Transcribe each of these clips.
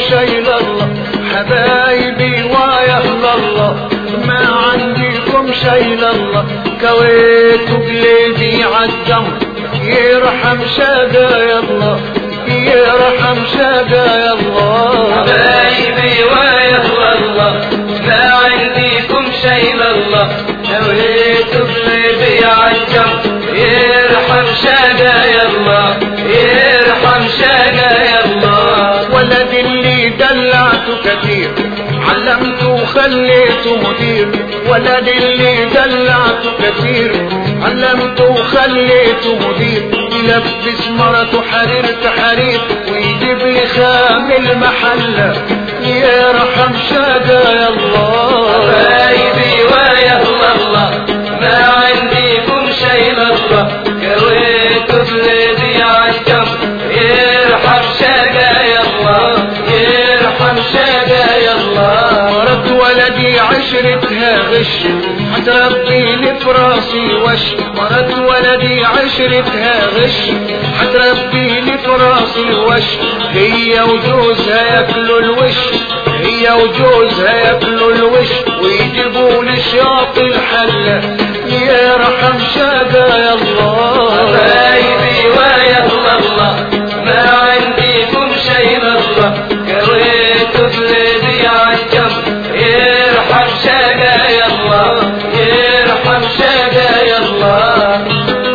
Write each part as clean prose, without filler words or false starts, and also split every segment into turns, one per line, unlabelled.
شايل الله، حبايبي ويا الله ما عندكم شايل الله، كويتوا قلبي عالدم يرحم شقايا الله، يرحم شقايا الله.
حبايبي ويا الله ما عندكم شايل الله، كويتوا قلبي عالدم يرحم شقايا الله، يرحم شقايا الله.
ولد اللي دلعته كتير علمته وخليته مدير، ولد اللي دلعته كتير علمته وخليته مدير، يلبس مرته حرير تحرير ويجيب لي خام المحلة، يرحم شقايا الله.
حبايبي ويا الله ما عندكم شايل الله، كويتوا قلبي عالدم يرحم شقايا الله، يرحم شقايا الله.
مرت ولدي عشرتها غش حتربيني في راسي وش، مرت ولدي عشرتها غش حتربيني في راسي وش، هي وجوزها ياكلوا الوش، هي وجوزها ياكلوا الوش ويجيبوا لي شاط الحلة، يرحم شقايا الله.
حبايبي ويا الله ما عندكم شايل الله، كويتوا قلبي عالدم يرحم شقايا الله، يرحم شقايا الله.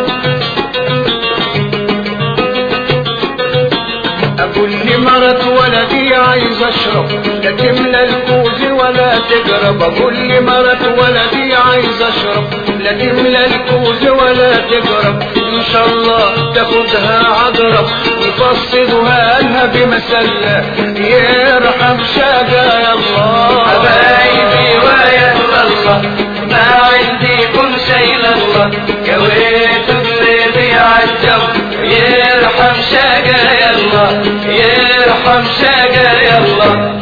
اقول لي مرت ولدي عايز اشرب لا تملى الكوز ولا تقرب، اقول لي مرت ولدي عايز اشرب لا تملى الكوز ولا تقرب، ان شاء الله تاخدها عقرب يفصدها لها بمسلة، يرحم شقايا الله.
حبايبي ويا الله ما عندكم شايل الله، كويتوا قلبي عالدم يرحم شقايا الله، يرحم شقايا الله.